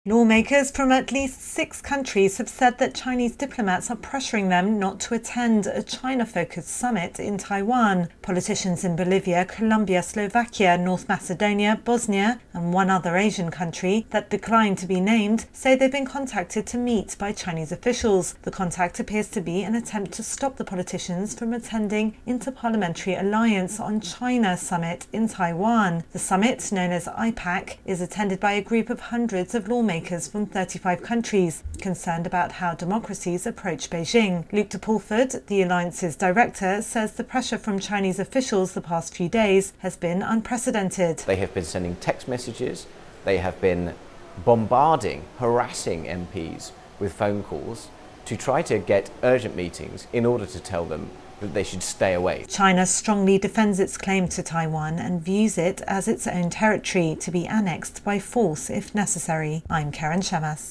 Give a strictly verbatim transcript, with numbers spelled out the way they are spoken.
Lawmakers from at least six countries have said that Chinese diplomats are pressuring them not to attend a China-focused summit in Taiwan. Politicians in Bolivia, Colombia, Slovakia, North Macedonia, Bosnia, and one other Asian country that declined to be named say they've been contacted to meet by Chinese officials. The contact appears to be an attempt to stop the politicians from attending Interparliamentary Alliance on China summit in Taiwan. The summit, known as I PAC, is attended by a group of hundreds of lawmakers from thirty-five countries, concerned about how democracies approach Beijing. Luke de Pulford, the Alliance's director, says the pressure from Chinese officials the past few days has been unprecedented. They have been sending text messages, they have been bombarding, harassing M Ps with phone calls to try to get urgent meetings in order to tell them that they should stay away. China strongly defends its claim to Taiwan and views it as its own territory to be annexed by force if necessary. I'm Karen Shemas.